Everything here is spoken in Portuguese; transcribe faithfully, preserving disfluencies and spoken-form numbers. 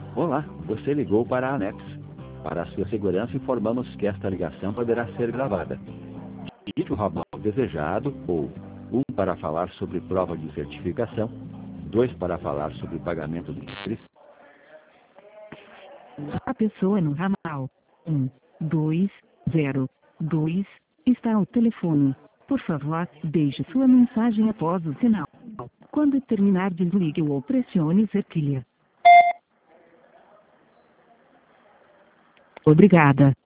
Olá, você ligou para a Anex. Para a sua segurança, informamos que esta ligação poderá ser gravada. Digite o ramal desejado ou um para falar sobre prova de certificação, dois para falar sobre pagamento de inscrição. A pessoa no ramal um, dois, zero, dois está ao telefone. Por favor, deixe sua mensagem após o sinal. Quando terminar, desligue ou pressione cerquilha. Obrigada.